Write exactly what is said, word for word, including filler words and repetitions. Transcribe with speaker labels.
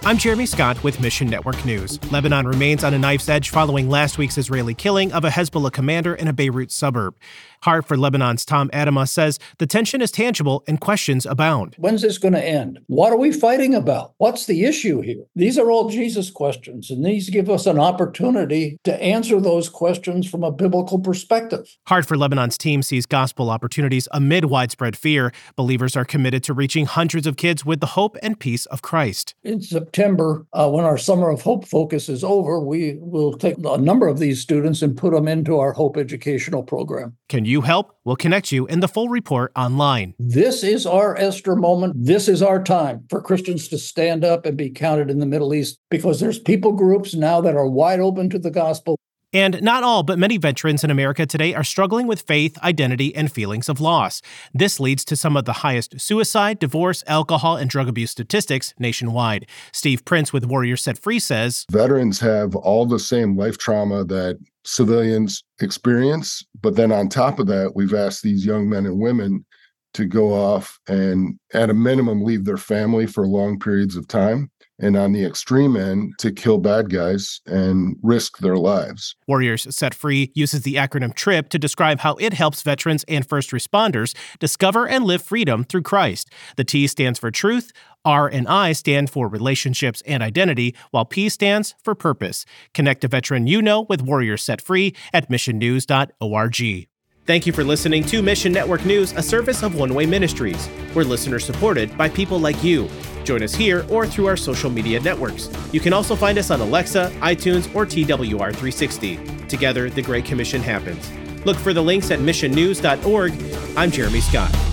Speaker 1: I'm Jeremy Scott with Mission Network News. Lebanon remains on a knife's edge following last week's Israeli killing of a Hezbollah commander in a Beirut suburb. Hart for Lebanon's Tom Adama says the tension is tangible and questions abound.
Speaker 2: When's this going to end? What are we fighting about? What's the issue here? These are all Jesus questions, and these give us an opportunity to answer those questions from a biblical perspective.
Speaker 1: Hart for Lebanon's team sees gospel opportunities amid widespread fear. Believers are committed to reaching hundreds of kids with the hope and peace of Christ.
Speaker 2: In September, uh, when our Summer of Hope focus is over, we will take a number of these students and put them into our Hope educational program.
Speaker 1: Can you help? We'll connect you in the full report online.
Speaker 2: This is our Esther moment. This is our time for Christians to stand up and be counted in the Middle East, because there's people groups now that are wide open to the gospel.
Speaker 1: And not all, but many veterans in America today are struggling with faith, identity, and feelings of loss. This leads to some of the highest suicide, divorce, alcohol, and drug abuse statistics nationwide. Steve Prince with Warriors Set Free says,
Speaker 3: veterans have all the same life trauma that civilians experience, but then on top of that, we've asked these young men and women to go off and, at a minimum, leave their family for long periods of time. And on the extreme end, to kill bad guys and risk their lives.
Speaker 1: Warriors Set Free uses the acronym TRIP to describe how it helps veterans and first responders discover and live freedom through Christ. The T stands for truth, R and I stand for relationships and identity, while P stands for purpose. Connect a veteran you know with Warriors Set Free at mission news dot org. Thank you for listening to Mission Network News, a service of One Way Ministries. We're listener-supported by people like you. Join us here or through our social media networks. You can also find us on Alexa, iTunes, or T W R three sixty. Together, the Great Commission happens. Look for the links at mission news dot org. I'm Jeremy Scott.